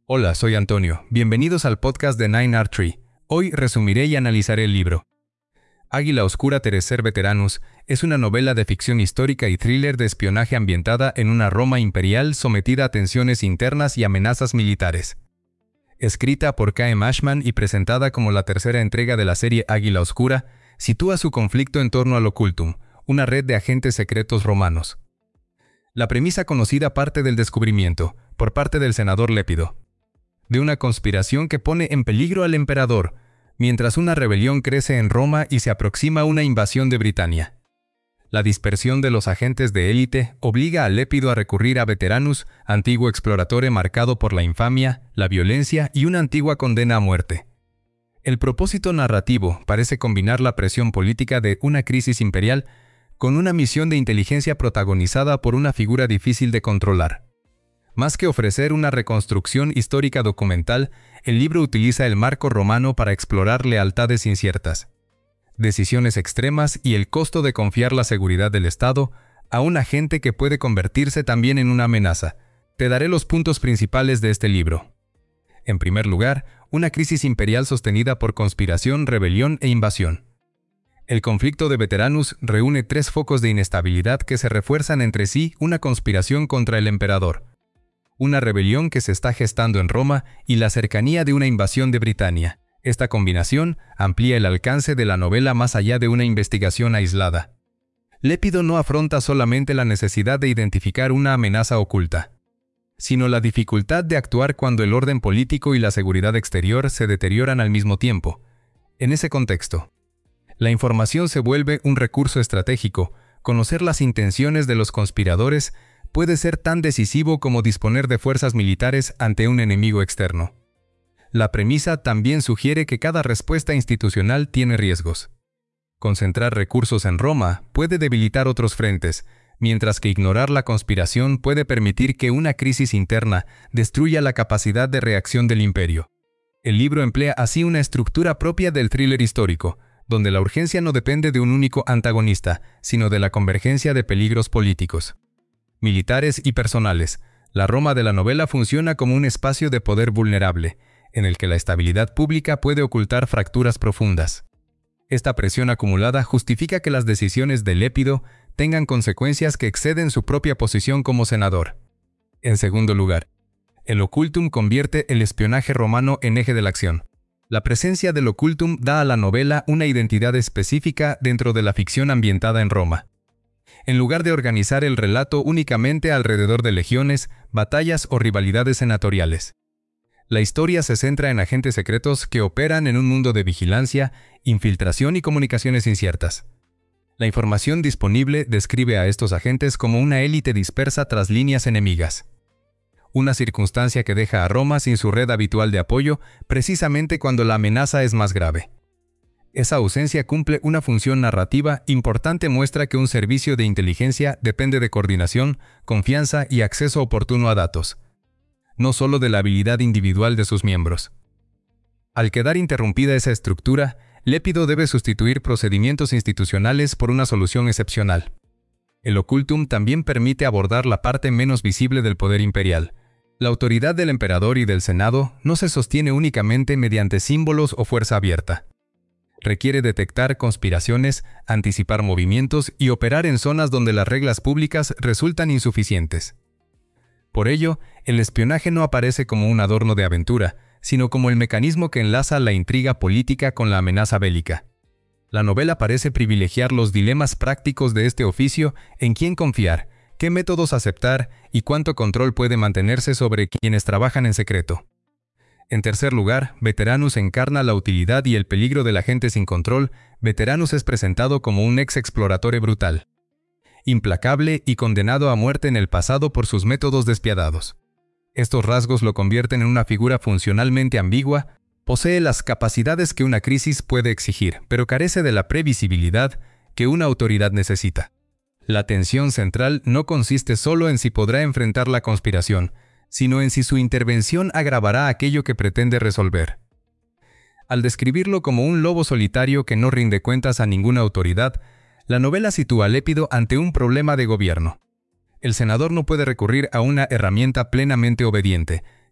Hola, soy Antonio. Bienvenidos al podcast de 9R Tree. Hoy resumiré y analizaré el libro. Águila Oscura Tercer Veteranus es una novela de ficción histórica y thriller de espionaje ambientada en una Roma imperial sometida a tensiones internas y amenazas militares. Escrita por K.M. Ashman y presentada como la tercera entrega de la serie Águila Oscura, sitúa su conflicto en torno al Occultum, una red de agentes secretos romanos. La premisa conocida parte del descubrimiento, por parte del senador Lépido, de una conspiración que pone en peligro al emperador, mientras una rebelión crece en Roma y se aproxima una invasión de Britania. La dispersión de los agentes de élite obliga a Lépido a recurrir a Veteranus, antiguo explorador marcado por la infamia, la violencia y una antigua condena a muerte. El propósito narrativo parece combinar la presión política de una crisis imperial con una misión de inteligencia protagonizada por una figura difícil de controlar. Más que ofrecer una reconstrucción histórica documental, el libro utiliza el marco romano para explorar lealtades inciertas, decisiones extremas y el costo de confiar la seguridad del Estado a un agente que puede convertirse también en una amenaza. Te daré los puntos principales de este libro. En primer lugar, una crisis imperial sostenida por conspiración, rebelión e invasión. El conflicto de Veteranus reúne tres focos de inestabilidad que se refuerzan entre sí: una conspiración contra el emperador, una rebelión que se está gestando en Roma y la cercanía de una invasión de Britania. Esta combinación amplía el alcance de la novela más allá de una investigación aislada. Lépido no afronta solamente la necesidad de identificar una amenaza oculta, sino la dificultad de actuar cuando el orden político y la seguridad exterior se deterioran al mismo tiempo. En ese contexto, la información se vuelve un recurso estratégico. Conocer las intenciones de los conspiradores puede ser tan decisivo como disponer de fuerzas militares ante un enemigo externo. La premisa también sugiere que cada respuesta institucional tiene riesgos. Concentrar recursos en Roma puede debilitar otros frentes, mientras que ignorar la conspiración puede permitir que una crisis interna destruya la capacidad de reacción del imperio. El libro emplea así una estructura propia del thriller histórico, donde la urgencia no depende de un único antagonista, sino de la convergencia de peligros políticos, militares y personales. La Roma de la novela funciona como un espacio de poder vulnerable, en el que la estabilidad pública puede ocultar fracturas profundas. Esta presión acumulada justifica que las decisiones de Lépido tengan consecuencias que exceden su propia posición como senador. En segundo lugar, el Occultum convierte el espionaje romano en eje de la acción. La presencia del Occultum da a la novela una identidad específica dentro de la ficción ambientada en Roma. En lugar de organizar el relato únicamente alrededor de legiones, batallas o rivalidades senatoriales, la historia se centra en agentes secretos que operan en un mundo de vigilancia, infiltración y comunicaciones inciertas. La información disponible describe a estos agentes como una élite dispersa tras líneas enemigas, una circunstancia que deja a Roma sin su red habitual de apoyo precisamente cuando la amenaza es más grave. Esa ausencia cumple una función narrativa importante. Muestra que un servicio de inteligencia depende de coordinación, confianza y acceso oportuno a datos, no solo de la habilidad individual de sus miembros. Al quedar interrumpida esa estructura, Lépido debe sustituir procedimientos institucionales por una solución excepcional. El Occultum también permite abordar la parte menos visible del poder imperial. La autoridad del emperador y del senado no se sostiene únicamente mediante símbolos o fuerza abierta. Requiere detectar conspiraciones, anticipar movimientos y operar en zonas donde las reglas públicas resultan insuficientes. Por ello, el espionaje no aparece como un adorno de aventura, sino como el mecanismo que enlaza la intriga política con la amenaza bélica. La novela parece privilegiar los dilemas prácticos de este oficio: en quién confiar, qué métodos aceptar y cuánto control puede mantenerse sobre quienes trabajan en secreto. En tercer lugar, Veteranus encarna la utilidad y el peligro del agente sin control. Veteranus es presentado como un ex-exploratore brutal, implacable y condenado a muerte en el pasado por sus métodos despiadados. Estos rasgos lo convierten en una figura funcionalmente ambigua. Posee las capacidades que una crisis puede exigir, pero carece de la previsibilidad que una autoridad necesita. La tensión central no consiste solo en si podrá enfrentar la conspiración, sino en si su intervención agravará aquello que pretende resolver. Al describirlo como un lobo solitario que no rinde cuentas a ninguna autoridad, la novela sitúa a Lépido ante un problema de gobierno. El senador no puede recurrir a una herramienta plenamente obediente,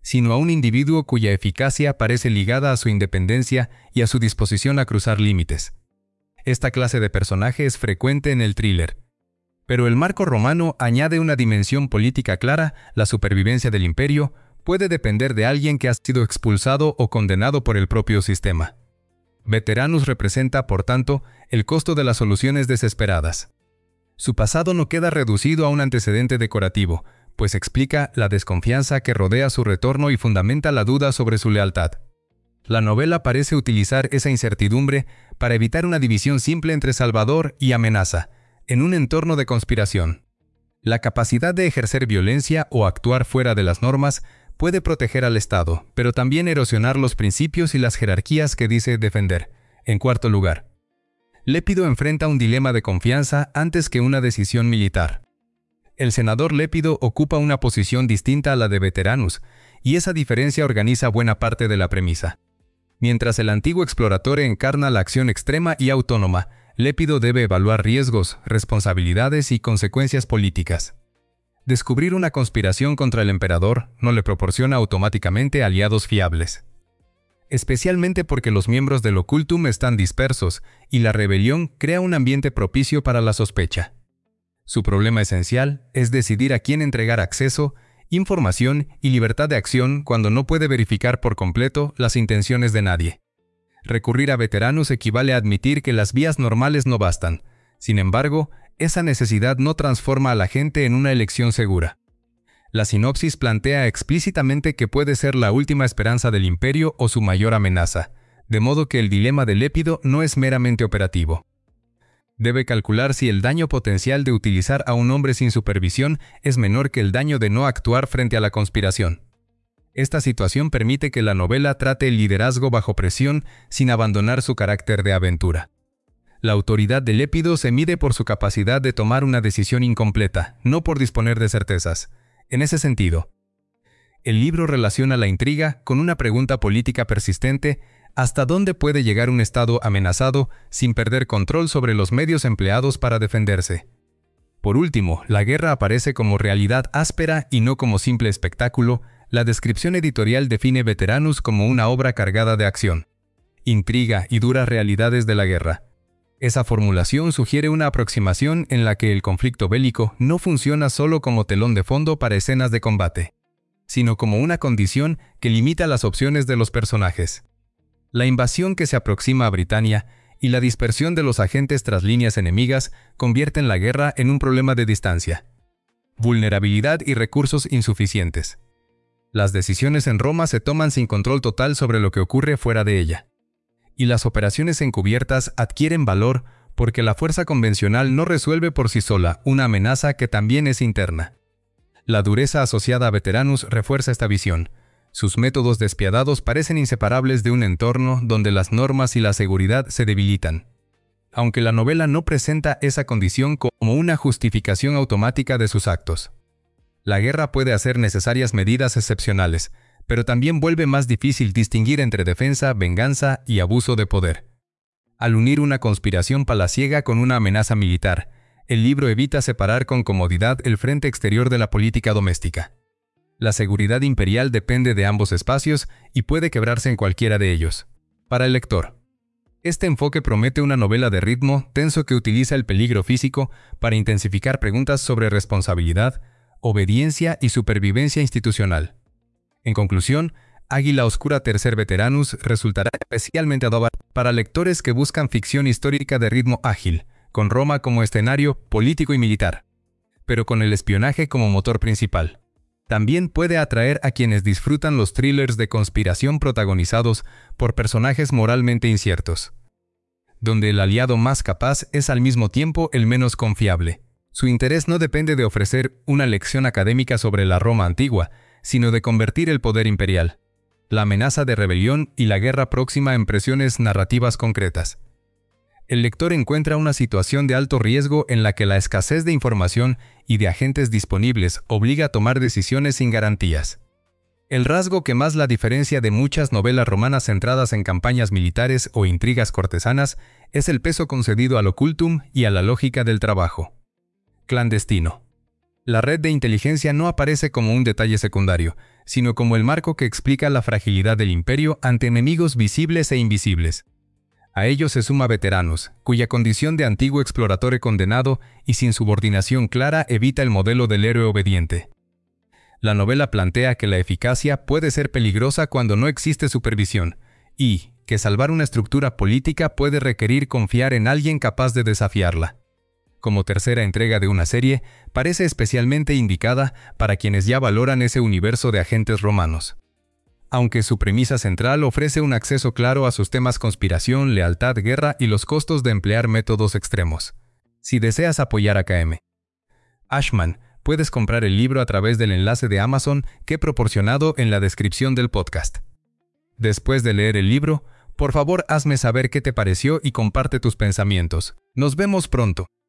sino a un individuo cuya eficacia parece ligada a su independencia y a su disposición a cruzar límites. Esta clase de personaje es frecuente en el thriller. Pero el marco romano añade una dimensión política clara: la supervivencia del imperio puede depender de alguien que ha sido expulsado o condenado por el propio sistema. Veteranus representa, por tanto, el costo de las soluciones desesperadas. Su pasado no queda reducido a un antecedente decorativo, pues explica la desconfianza que rodea su retorno y fundamenta la duda sobre su lealtad. La novela parece utilizar esa incertidumbre para evitar una división simple entre salvador y amenaza, en un entorno de conspiración. La capacidad de ejercer violencia o actuar fuera de las normas puede proteger al Estado, pero también erosionar los principios y las jerarquías que dice defender. En cuarto lugar, Lépido enfrenta un dilema de confianza antes que una decisión militar. El senador Lépido ocupa una posición distinta a la de Veteranus, y esa diferencia organiza buena parte de la premisa. Mientras el antiguo exploratore encarna la acción extrema y autónoma, Lépido debe evaluar riesgos, responsabilidades y consecuencias políticas. Descubrir una conspiración contra el emperador no le proporciona automáticamente aliados fiables, especialmente porque los miembros del Occultum están dispersos y la rebelión crea un ambiente propicio para la sospecha. Su problema esencial es decidir a quién entregar acceso, información y libertad de acción cuando no puede verificar por completo las intenciones de nadie. Recurrir a Veteranus equivale a admitir que las vías normales no bastan. Sin embargo, esa necesidad no transforma a la gente en una elección segura. La sinopsis plantea explícitamente que puede ser la última esperanza del imperio o su mayor amenaza, de modo que el dilema de Lépido no es meramente operativo. Debe calcular si el daño potencial de utilizar a un hombre sin supervisión es menor que el daño de no actuar frente a la conspiración. Esta situación permite que la novela trate el liderazgo bajo presión sin abandonar su carácter de aventura. La autoridad de Lépido se mide por su capacidad de tomar una decisión incompleta, no por disponer de certezas. En ese sentido, el libro relaciona la intriga con una pregunta política persistente: ¿hasta dónde puede llegar un Estado amenazado sin perder control sobre los medios empleados para defenderse? Por último, la guerra aparece como realidad áspera y no como simple espectáculo. La descripción editorial define Veteranus como una obra cargada de acción, intriga y duras realidades de la guerra. Esa formulación sugiere una aproximación en la que el conflicto bélico no funciona solo como telón de fondo para escenas de combate, sino como una condición que limita las opciones de los personajes. La invasión que se aproxima a Britania y la dispersión de los agentes tras líneas enemigas convierten la guerra en un problema de distancia, vulnerabilidad y recursos insuficientes. Las decisiones en Roma se toman sin control total sobre lo que ocurre fuera de ella. Y las operaciones encubiertas adquieren valor porque la fuerza convencional no resuelve por sí sola una amenaza que también es interna. La dureza asociada a Veteranus refuerza esta visión. Sus métodos despiadados parecen inseparables de un entorno donde las normas y la seguridad se debilitan. Aunque la novela no presenta esa condición como una justificación automática de sus actos. La guerra puede hacer necesarias medidas excepcionales, pero también vuelve más difícil distinguir entre defensa, venganza y abuso de poder. Al unir una conspiración palaciega con una amenaza militar, el libro evita separar con comodidad el frente exterior de la política doméstica. La seguridad imperial depende de ambos espacios y puede quebrarse en cualquiera de ellos. Para el lector, este enfoque promete una novela de ritmo tenso que utiliza el peligro físico para intensificar preguntas sobre responsabilidad, obediencia y supervivencia institucional. En conclusión, Águila Oscura Tercer Veteranus resultará especialmente adobada para lectores que buscan ficción histórica de ritmo ágil, con Roma como escenario político y militar, pero con el espionaje como motor principal. También puede atraer a quienes disfrutan los thrillers de conspiración protagonizados por personajes moralmente inciertos, donde el aliado más capaz es al mismo tiempo el menos confiable. Su interés no depende de ofrecer una lección académica sobre la Roma antigua, sino de convertir el poder imperial, la amenaza de rebelión y la guerra próxima en presiones narrativas concretas. El lector encuentra una situación de alto riesgo en la que la escasez de información y de agentes disponibles obliga a tomar decisiones sin garantías. El rasgo que más la diferencia de muchas novelas romanas centradas en campañas militares o intrigas cortesanas es el peso concedido al occultum y a la lógica del trabajo clandestino. La red de inteligencia no aparece como un detalle secundario, sino como el marco que explica la fragilidad del imperio ante enemigos visibles e invisibles. A ello se suma Veteranus, cuya condición de antiguo explorador condenado y sin subordinación clara evita el modelo del héroe obediente. La novela plantea que la eficacia puede ser peligrosa cuando no existe supervisión, y que salvar una estructura política puede requerir confiar en alguien capaz de desafiarla. Como tercera entrega de una serie, parece especialmente indicada para quienes ya valoran ese universo de agentes romanos. Aunque su premisa central ofrece un acceso claro a sus temas conspiración, lealtad, guerra y los costos de emplear métodos extremos. Si deseas apoyar a KM Ashman, puedes comprar el libro a través del enlace de Amazon que he proporcionado en la descripción del podcast. Después de leer el libro, por favor hazme saber qué te pareció y comparte tus pensamientos. Nos vemos pronto.